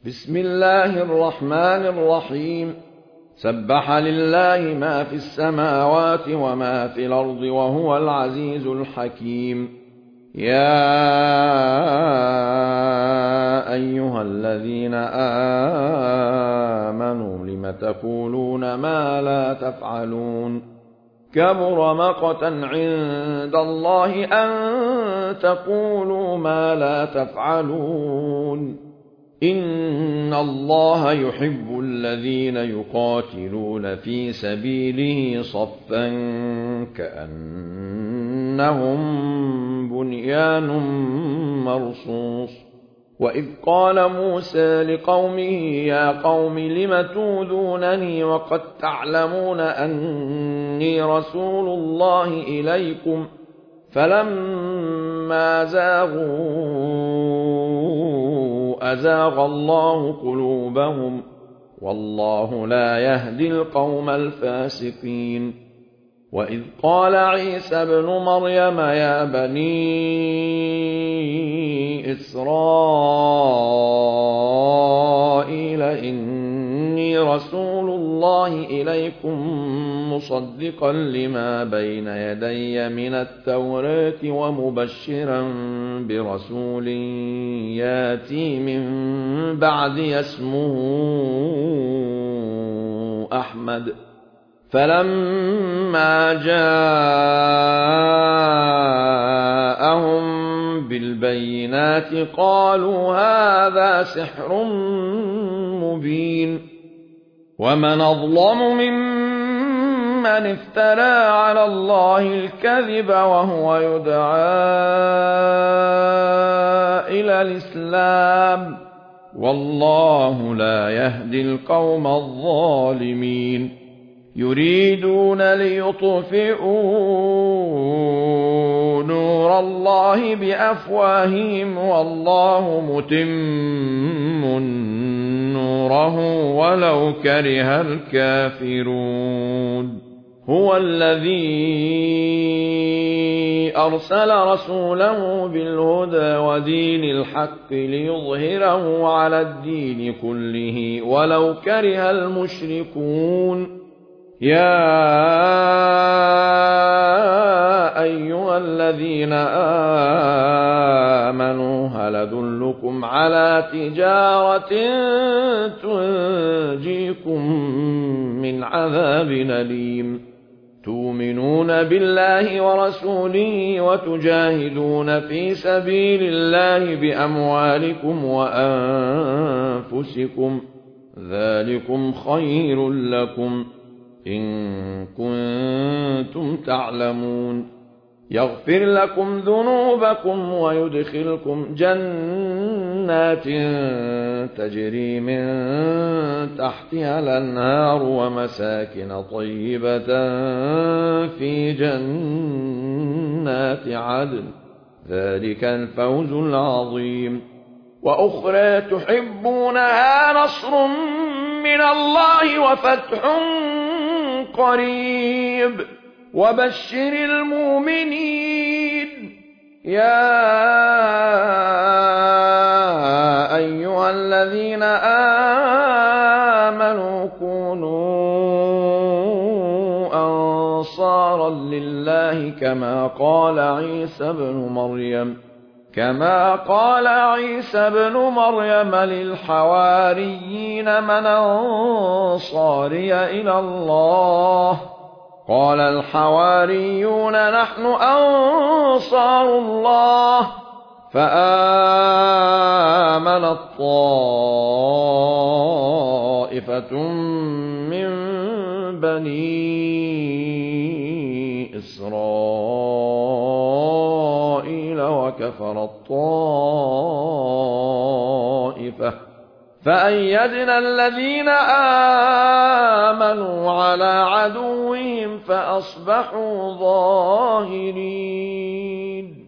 بسم الله الرحمن الرحيم. سبح لله ما في السماوات وما في الأرض وهو العزيز الحكيم. يا أيها الذين آمنوا لم تقولون ما لا تفعلون؟ كبر مقتا عند الله أن تقولوا ما لا تفعلون. إن الله يحب الذين يقاتلون في سبيله صفا كأنهم بنيان مرصوص. وإذ قال موسى لقومه يا قوم لم توذونني وقد تعلمون أني رسول الله إليكم فلما زاغوا أزاغ الله قلوبهم والله لا يهدي القوم الفاسقين. وإذ قال عيسى ابن مريم يا بني إسرائيل إني رسول الله إليكم مصدقا لما بين يدي من التوراة ومبشرا برسول ياتي من بعدي اسمه أحمد. فلما جاءهم بالبينات قالوا هذا سحر مبين. ومن أظلم ممن افترى على الله الكذب وهو يدعى إلى الإسلام والله لا يهدي القوم الظالمين. يريدون ليطفئوا نور الله بأفواههم والله متم نوره ولو كره الكافرون. هو الذي أرسل رسوله بالهدى ودين الحق ليظهره على الدين كله ولو كره المشركون. يا أيها الذين آمنوا هل أدلكم على تجارة تنجيكم من عذاب أليم؟ تؤمنون بالله ورسوله وتجاهدون في سبيل الله بأموالكم وأنفسكم ذلكم خير لكم إن كنتم تعلمون. يغفر لكم ذنوبكم ويدخلكم جنات تجري من تحتها الأنهار ومساكن طيبة في جنات عدن ذلك الفوز العظيم. وأخرى تحبونها نصر من الله وفتح قريب وبشر المؤمنين. يا أيها الذين آمنوا كونوا أنصارا لله كما قال عيسى بن مريم للحواريين من أنصاري إلى الله؟ قال الحواريون نحن أنصار الله. فآمنت طائفة من بني إسرائيل وكفرت طائفة فأيدنا الذين آمنوا على عدوهم فأصبحوا ظاهرين.